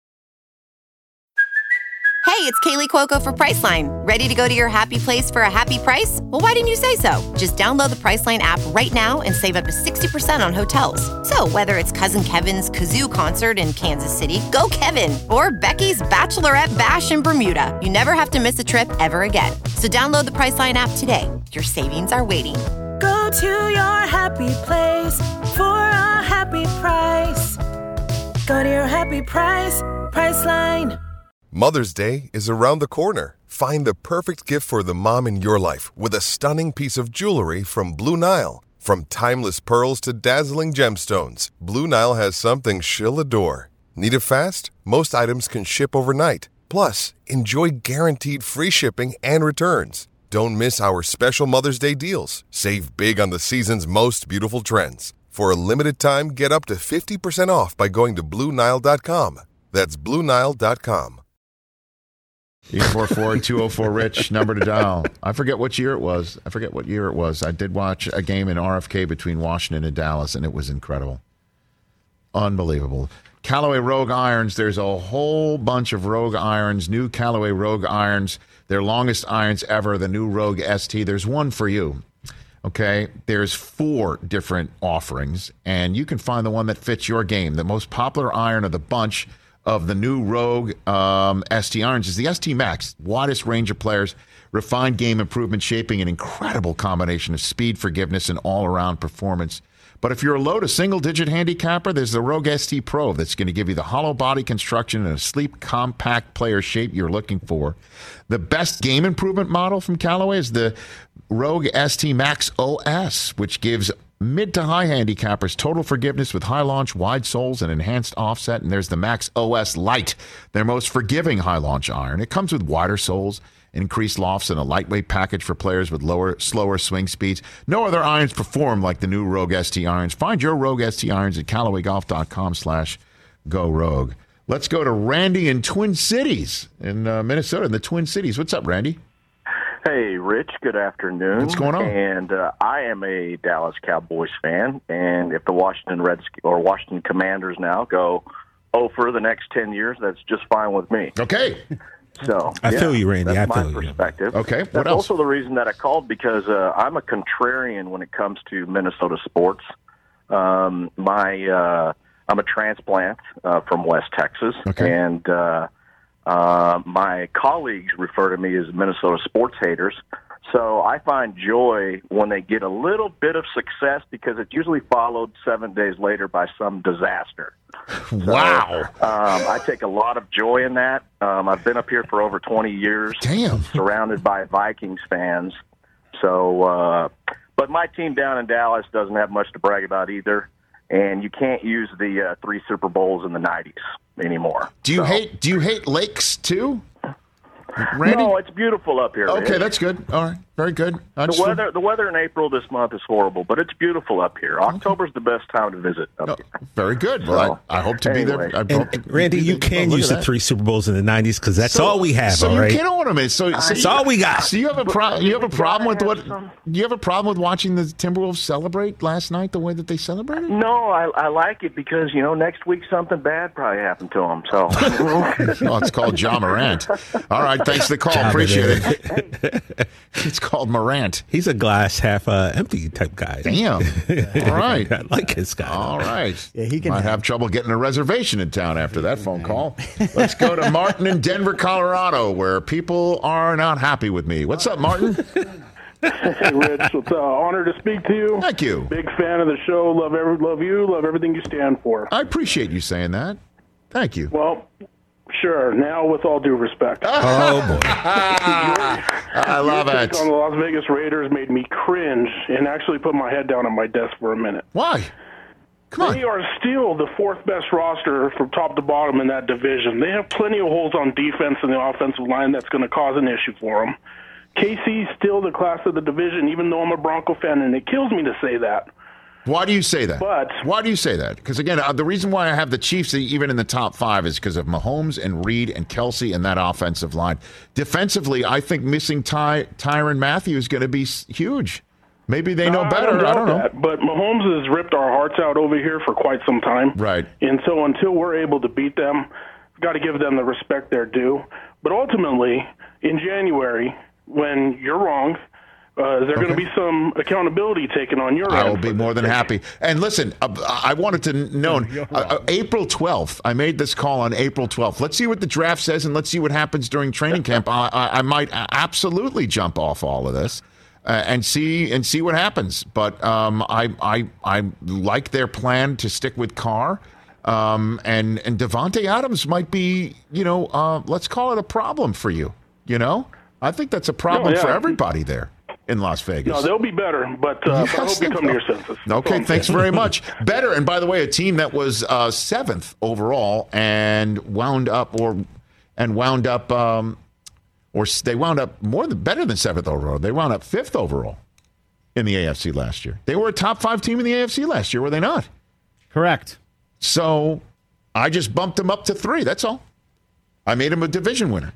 Hey, it's Kaylee Cuoco for Priceline. Ready to go to your happy place for a happy price? Well, why didn't you say so? Just download the Priceline app right now and save up to sixty percent on hotels. So whether it's Cousin Kevin's Kazoo Concert in Kansas City, go Kevin, or Becky's Bachelorette Bash in Bermuda, you never have to miss a trip ever again. So download the Priceline app today. Your savings are waiting. Go to your happy place for a happy price. Go to your happy price, Priceline. Mother's Day is around the corner. Find the perfect gift for the mom in your life with a stunning piece of jewelry from Blue Nile. From timeless pearls to dazzling gemstones, Blue Nile has something she'll adore. Need it fast? Most items can ship overnight. Plus, enjoy guaranteed free shipping and returns. Don't miss our special Mother's Day deals. Save big on the season's most beautiful trends. For a limited time, get up to fifty percent off by going to Blue Nile dot com. That's Blue Nile dot com. eight four four, two oh four, RICH, number to dial. I forget what year it was. I forget what year it was. I did watch a game in R F K between Washington and Dallas, and it was incredible. Unbelievable. Callaway Rogue Irons, there's a whole bunch of Rogue Irons, new Callaway Rogue Irons, their longest irons ever, the new Rogue S T. There's one for you, okay? There's four different offerings, and you can find the one that fits your game. The most popular iron of the bunch of the new Rogue um, S T irons is the S T Max, widest range of players, refined game improvement, shaping an incredible combination of speed, forgiveness, and all-around performance. But if you're a low to single-digit handicapper, there's the Rogue S T Pro that's going to give you the hollow body construction and a sleek, compact player shape you're looking for. The best game improvement model from Callaway is the Rogue S T Max O S, which gives mid to high handicappers total forgiveness with high launch, wide soles, and enhanced offset. And there's the Max O S Lite, their most forgiving high launch iron. It comes with wider soles, increased lofts, and a lightweight package for players with lower, slower swing speeds. No other irons perform like the new Rogue S T irons. Find your Rogue S T irons at Callaway Golf dot com slash go rogue. Let's go to Randy in Twin Cities in uh, Minnesota, in the Twin Cities. What's up, Randy? Hey, Rich. Good afternoon. What's going on? And uh, I am a Dallas Cowboys fan, and if the Washington Redskins or Washington Commanders now go oh for the next ten years, that's just fine with me. Okay. So I yeah, feel you, Randy. That's I my feel perspective. you. Okay. What that's else? also the reason that I called, because uh, I'm a contrarian when it comes to Minnesota sports. Um, my uh, I'm a transplant uh, from West Texas, okay. and uh, uh, my colleagues refer to me as Minnesota sports haters. So I find joy when they get a little bit of success, because it's usually followed seven days later by some disaster. Wow. So, um, I take a lot of joy in that. Um, I've been up here for over twenty years. Damn. Surrounded by Vikings fans. So, uh, but my team down in Dallas doesn't have much to brag about either. And you can't use the uh, three Super Bowls in the nineties anymore. Do you so. hate Do you hate lakes too, Randy? No, it's beautiful up here. Okay, Rich. that's good. All right, very good. I The just- weather, the weather in April this month is horrible, but it's beautiful up here. October's the best time to visit up here. Very good. Well, I, I hope to Anyway. be there. I And, hope to Randy, be you there. can Oh, look use at the that. three Super Bowls in the nineties because that's So- all we have, So all you right? can't know what I mean. So, so That's you, all we got. So you have a pro- you have a problem with what? some- You have a problem with watching the Timberwolves celebrate last night the way that they celebrated? No, I, I like it because, you know, next week something bad probably happened to them. So, Oh, it's called John Morant. All right, thanks for the call. John Appreciate it. It's called Morant. He's a glass half uh, empty type guy. Damn. All right. I like his guy. All right. Yeah, he can Might have- have trouble getting a reservation in town after that phone call. Let's go to Martin in Denver, Colorado, where people are not happy with me. What's up, Martin? Hey, Rich. It's an honor to speak to you. Thank you. Big fan of the show. Love every, love you. Love everything you stand for. I appreciate you saying that. Thank you. Well, sure. Now, with all due respect. Oh, boy. I love Your it. take on the Las Vegas Raiders made me cringe and actually put my head down on my desk for a minute. Why? Come They are still the fourth best roster from top to bottom in that division. They have plenty of holes on defense and the offensive line that's going to cause an issue for them. K C's still the class of the division, even though I'm a Bronco fan, and it kills me to say that. Why do you say that? But why do you say that? Because again, uh, the reason why I have the Chiefs even in the top five is because of Mahomes and Reed and Kelsey and that offensive line. Defensively, I think missing Ty Tyrann Mathieu is going to be s- huge. Maybe they know Uh, better. I don't, I don't know. That, but Mahomes has ripped our hearts out over here for quite some time. Right. And so until we're able to beat them, we've got to give them the respect they're due. But ultimately, in January, when you're wrong, uh, is there going to be some accountability taken on your I end? will be more than happy. And listen, uh, I wanted to know uh, uh, April twelfth. I made this call on April twelfth. Let's see what the draft says, and let's see what happens during training camp. I, I, I might absolutely jump off all of this uh, and see and see what happens. But um, I, I I like their plan to stick with Carr. Um, and and Devontae Adams might be, you know, uh, let's call it a problem for you. You know, I think that's a problem No, yeah. for everybody there. in Las Vegas. No, they'll be better, but, uh, Yes, but I hope you come to your senses. Okay, thanks very much. Better, and by the way, a team that was uh, seventh overall and wound up, or and wound up, um, or they wound up more than better than seventh overall. They wound up fifth overall in the A F C last year. They were a top five team in the A F C last year, were they not? Correct. So I just bumped them up to three. That's all. I made them a division winner.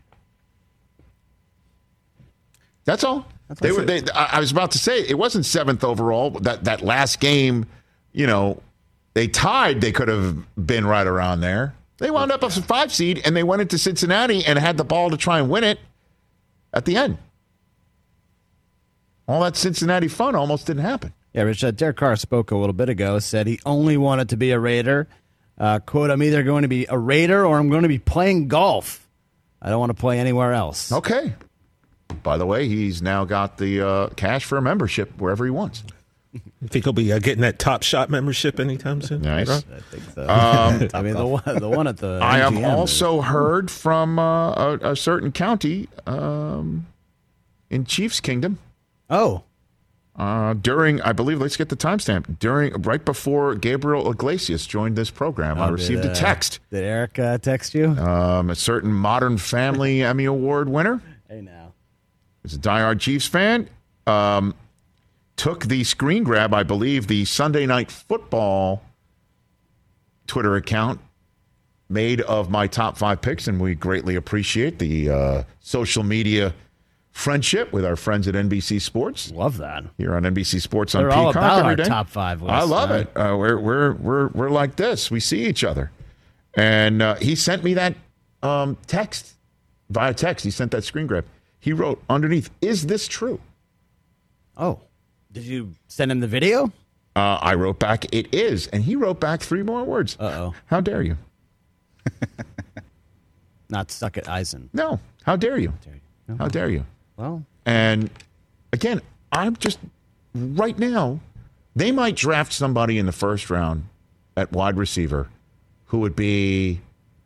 That's all. That's they what were. They, I I was about to say it wasn't seventh overall. That that last game, you know, they tied. They could have been right around there. They wound up as a five seed, and they went into Cincinnati and had the ball to try and win it at the end. All that Cincinnati fun almost didn't happen. Yeah, Rich, uh, Derek Carr spoke a little bit ago, said he only wanted to be a Raider. Uh, quote, I'm either going to be a Raider or I'm going to be playing golf. I don't want to play anywhere else. Okay. By the way, he's now got the uh, cash for a membership wherever he wants. You think he'll be uh, getting that Top Shot membership anytime soon? Nice. Bro? I think so. Um, I mean, the one, the one at the I have M G M also is- heard from uh, a, a certain county um, in Chiefs Kingdom. Oh. Uh, during, I believe, let's get the timestamp. During, right before Gabriel Iglesias joined this program, I Oh, received did, a uh, text. Did Eric uh, text you? Um, a certain Modern Family Emmy Award winner. Hey, now. Is a diehard Chiefs fan. Um, took the screen grab, I believe, the Sunday Night Football Twitter account made of my top five picks, and we greatly appreciate the uh, social media friendship with our friends at N B C Sports. Love that. Here on N B C Sports on They're all Peacock about every our day. top five list, I love right? it. Uh, we're we're we're we're like this. We see each other, and uh, he sent me that um, text via text. He sent that screen grab. He wrote underneath, "Is this true?" Oh, did you send him the video? Uh, I wrote back, "It is," and he wrote back three more words. Uh oh. How dare you? Not stuck at Eisen. No. How dare you? How dare you? Well, And again, I'm just right now, they might draft somebody in the first round at wide receiver who would be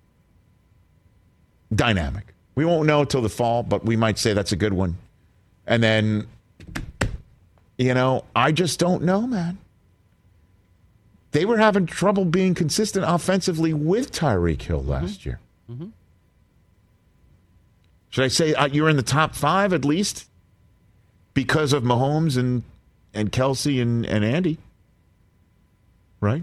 dynamic. We won't know till the fall, but we might say that's a good one. And then, you know, I just don't know, man. They were having trouble being consistent offensively with Tyreek Hill last year. Mm-hmm. Should I say uh, you're in the top five at least because of Mahomes and, and Kelsey and, and Andy? Right?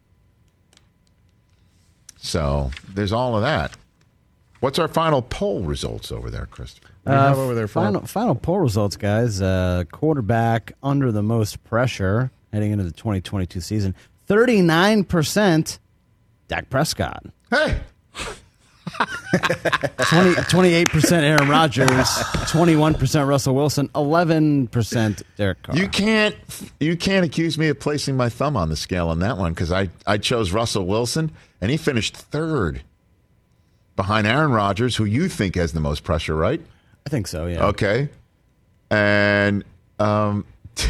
So there's all of that. What's our final poll results over there, Christopher? What do you Uh, have over there for final, final poll results, guys. Uh, quarterback under the most pressure heading into the twenty twenty-two season. thirty-nine percent Dak Prescott. Hey! twenty, twenty-eight percent Aaron Rodgers. twenty-one percent Russell Wilson. eleven percent Derek Carr. You can't you can't accuse me of placing my thumb on the scale on that one because I, I chose Russell Wilson, and he finished third behind Aaron Rodgers, who you think has the most pressure, right? I think so, yeah. Okay. And um,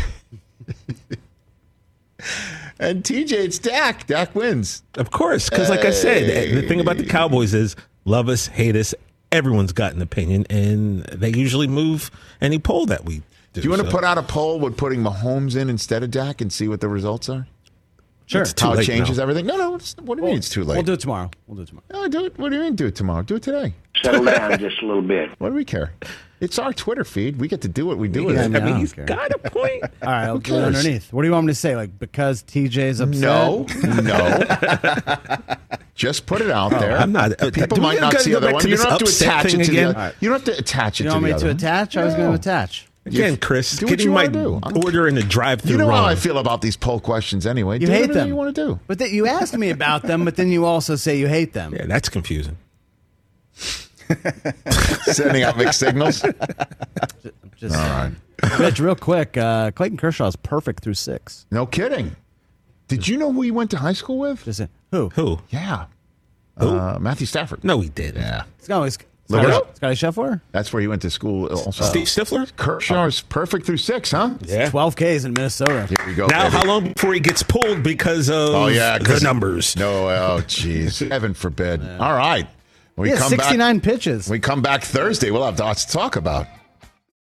and T J, it's Dak. Dak wins. Of course, because like I said, the thing about the Cowboys is love us, hate us, everyone's got an opinion, and they usually move any poll that we do. Do you want to so. put out a poll with putting Mahomes in instead of Dak and see what the results are? Sure. It's too How it late changes now. everything? No, no. It's, what do you mean it's too late? We'll do it tomorrow. We'll do it tomorrow. No, do it. What do you mean do it tomorrow? Do it today. Settle down just a little bit. What do we care? It's our Twitter feed. We get to do what we do with Yeah, it. no, I mean, I he's don't care. got a point. All right, I'll Who do it cares? underneath. What do you want me to say? Like, because T J's upset? No, no. Just put it out there. I'm not- uh, People do we might not gotta see go other back one. to You this don't have to upset attach thing it to again? the. other- You don't have to attach it You to want the me other to one. attach? I was going No. to attach. Again, Chris, Do what getting you my wanna do. I'm- order in the drive-through You know wrong. how I feel about these poll questions anyway. You do hate whatever them. you want to do. But that you asked me about them, but then you also say you hate them. Yeah, that's confusing. Sending out mixed signals. Just, All right. Rich, real quick, uh, Clayton Kershaw is perfect through six. No kidding. Did you know who he went to high school with? Just a, who? Who? Yeah. Who? Uh, Matthew Stafford. No, he didn't. Yeah. Scotty, Scotty, Liberty? Scotty Scheffler? That's where he went to school also. Steve Stifler? Kershaw is perfect through six, huh? Yeah. twelve Ks in Minnesota. Here we go. Now, baby. how long before he gets pulled because of Oh, yeah. the 'cause- numbers? No, oh, jeez. Heaven forbid. All right. We He has come sixty-nine back, pitches. We come back Thursday. We'll have lots to talk about.